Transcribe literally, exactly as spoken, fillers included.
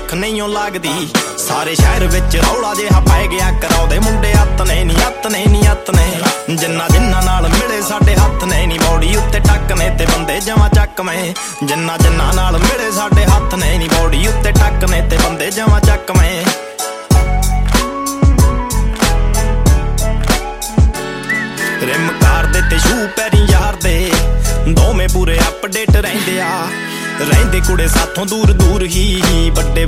ਭੁੱਖ ਨਹੀਂ ਓ ਲੱਗਦੀ। ਸਾਰੇ ਸ਼ਹਿਰ ਵਿੱਚ ਰੌਲਾ ਜਿਹਾ ਪੈ ਗਿਆ, ਕਰਾਉਂਦੇ ਮੁੰਡੇ ਹੱਥ ਨੇ ਨੀ ਹੱਥ ਨੇ ਨੀ ਹੱਥ ਨੇ। ਜਿੰਨਾ ਜਿੰਨਾ ਨਾਲ ਮਿਲੇ ਸਾਡੇ ਹੱਥ ਨੇ ਨੀ ਬੌੜੀ ਉੱਤੇ ਟੱਕ ਨੇ ਤੇ ਬੰਦੇ ਜਮਾਂ ਚੱਕਵੇਂ। ਜਿੰਨਾ ਜਿੰਨਾ ਨਾਲ ਮਿਲੇ ਸਾਡੇ ਹੱਥ ਨੇ ਨੀ ਬੌੜੀ ਉੱਤੇ ਟੱਕ ਨੇ ਤੇ ਬੰਦੇ ਜਮਾਂ ਚੱਕਵੇਂ। ਰਿਮ ਕਰਦੇ ਤੇ ਸ਼ੂ ਪੈਰੀ ਯਾਰ ਦੇ, ਦੋਵੇਂ ਪੂਰੇ ਅਪਡੇਟ ਰਹਿੰਦੇ ਆ। ਰਹਿੰਦੇ ਕੁੜੇ ਸਾਥੋਂ ਦੂਰ ਦੂਰ ਹੀ, ਵੱਡੇ